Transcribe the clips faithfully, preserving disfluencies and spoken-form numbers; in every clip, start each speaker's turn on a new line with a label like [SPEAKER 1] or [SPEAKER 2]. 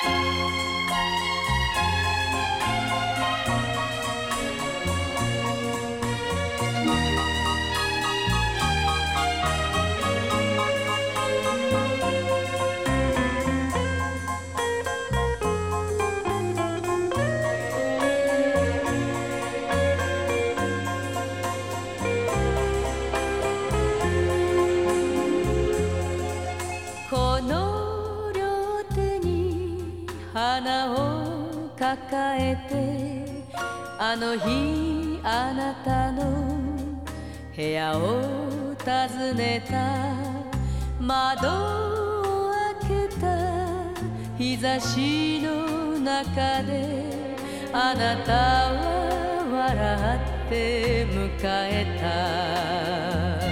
[SPEAKER 1] この両手に花を抱えて、あの日あなたの部屋を訪ねた。窓を開けた日差しの中で、あなたは笑って迎えた。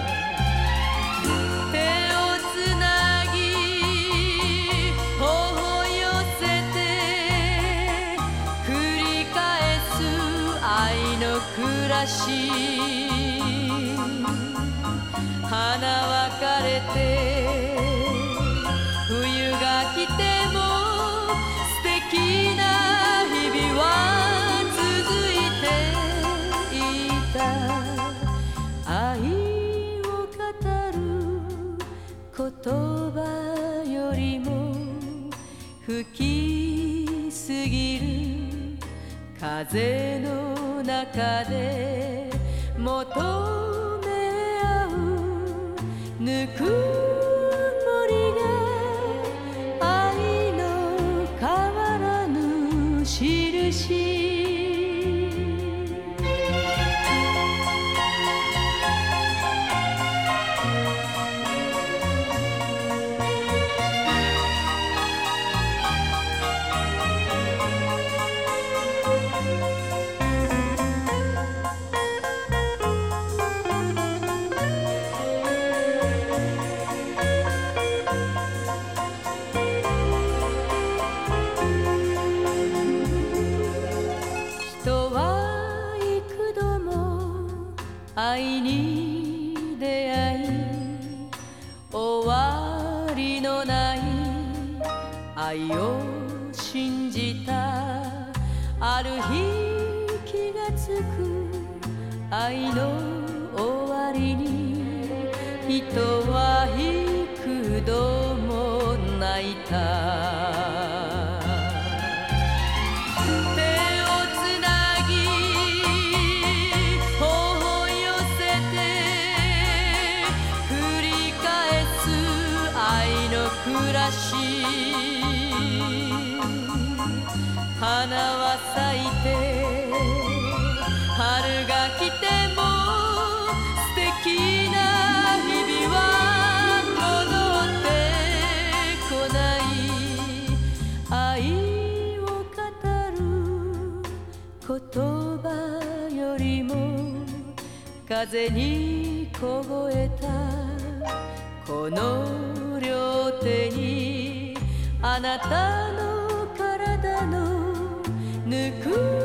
[SPEAKER 1] 暮らし花別れて冬が来ても素敵な日々は続いていた。愛を語る言葉よりも吹きすぎる風の中で求め合うぬくもりが愛の変わらぬ印。愛に出会い終わりのない愛を信じた。ある日気がつく愛の終わりに、人は幾度も泣いた。暮らし花は咲いて春が来ても素敵な日々は戻ってこない。愛を語る言葉よりも風に凍えたこの両手にあなたの体のぬく